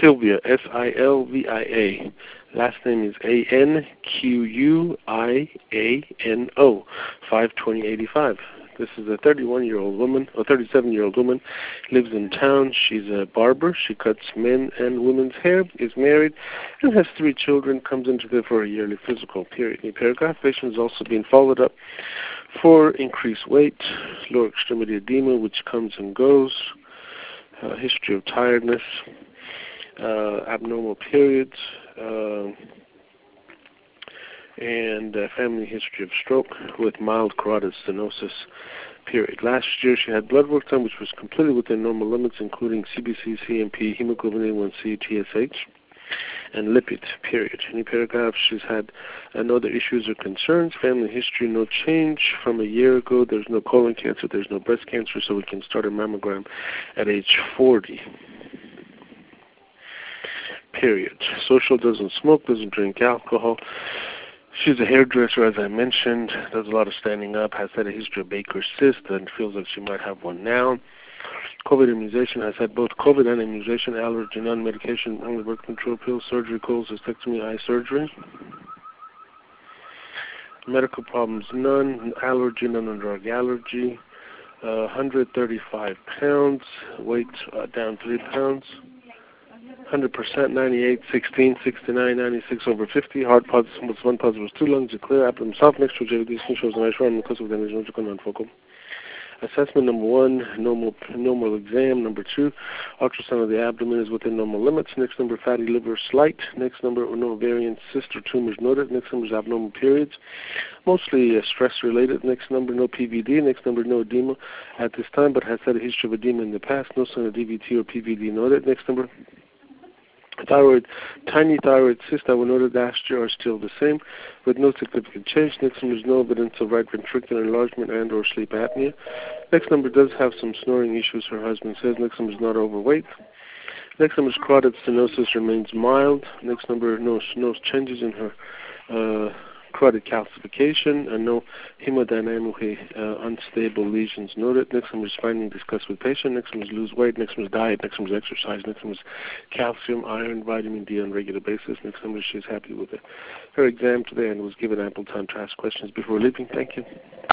Sylvia, Silvia. Last name is Anquiano, 52085. This is a 31-year-old woman, or 37-year-old woman, lives in town. She's a barber. She cuts men and women's hair, is married, and has 3 children, comes into there for a yearly physical period. New paragraph. Patient is also being followed up for increased weight, lower extremity edema, which comes and goes, history of tiredness, abnormal periods, and family history of stroke with mild carotid stenosis, period. Last year she had blood work done which was completely within normal limits, including CBC, CMP, hemoglobin A1C, TSH, and lipids, period. Any paragraph, she's had no other issues or concerns. Family history, no change from a year ago. There's no colon cancer, there's no breast cancer, so we can start a mammogram at age 40. Period. Social, doesn't smoke, doesn't drink alcohol. She's a hairdresser, as I mentioned, does a lot of standing up, has had a history of Baker's cyst, and feels like she might have one now. COVID immunization, has had both COVID and immunization, allergy, non-medication, only birth control pills, surgery, cholecystectomy, eye surgery. Medical problems, none. Allergy, none on drug allergy. 135 pounds, weight down 3 pounds. 100%, 98, 16, 69, 96, over 50. Heart positive was 1 positive, was 2 lungs are clear. Abdomen soft, next to JVD, shows an eye because of damage, no non-focal. Assessment number 1, normal exam. Number 2, ultrasound of the abdomen is within normal limits. Next number, fatty liver slight. Next number, no ovarian cyst or tumors noted. Next number is abnormal periods, mostly stress related. Next number, no PVD. Next number, no edema at this time, but has had a history of edema in the past. No sign of DVT or PVD noted. Next number, thyroid, tiny thyroid cysts that were noted last year are still the same, with no significant change. Next number is no evidence of right ventricular enlargement and or sleep apnea. Next number does have some snoring issues, her husband says. Next number is not overweight. Next number is carotid stenosis remains mild. Next number, no changes in her carotid calcification, and no hemodynamically unstable lesions noted. Next one is finding discussed with patient. Next one is lose weight. Next one is diet. Next one is exercise. Next one is calcium, iron, vitamin D on a regular basis. Next one is she's happy with her exam today and was given ample time to ask questions before leaving. Thank you.